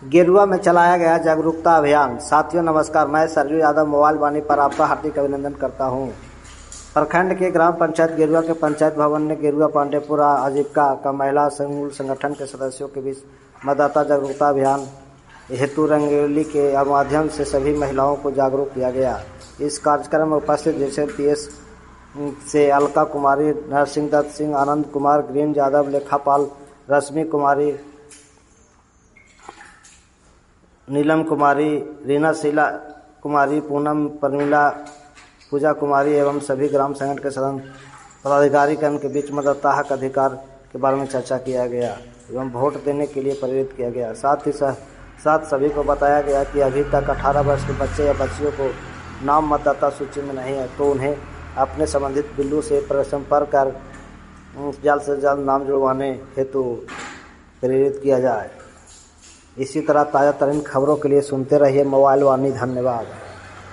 गेरुआ में चलाया गया जागरूकता अभियान। साथियों नमस्कार, मैं सरजू यादव मोबाइल वाणी पर आपका हार्दिक अभिनंदन करता हूं। प्रखंड के ग्राम पंचायत गेरुआ के पंचायत भवन ने गेरुआ पांडेपुरा आजीविका का महिला समूह संगठन के सदस्यों के बीच मतदाता जागरूकता अभियान हेतु रंगोली के माध्यम से सभी महिलाओं को जागरूक किया गया। इस कार्यक्रम में उपस्थित जैसे पीएस से अलका कुमारी, नरसिंह दत्त सिंह, आनंद कुमार, ग्रीन यादव, लेखापाल रश्मि कुमारी, नीलम कुमारी, रीना शीला कुमारी, पूनम, परमिला, पूजा कुमारी एवं सभी ग्राम संगठन के सदस्य पदाधिकारी के बीच मतदाता हक अधिकार के बारे में चर्चा किया गया एवं वोट देने के लिए प्रेरित किया गया। साथ सभी को बताया गया कि अभी तक 18 वर्ष के बच्चे या बच्चियों को नाम मतदाता सूची में नहीं है तो उन्हें अपने संबंधित बिल्लू से संपर्क कर जल्द से जल्द नाम जुड़वाने हेतु प्रेरित किया जाए। इसी तरह ताज़ा तरीन खबरों के लिए सुनते रहिए मोबाइल वाणी। धन्यवाद।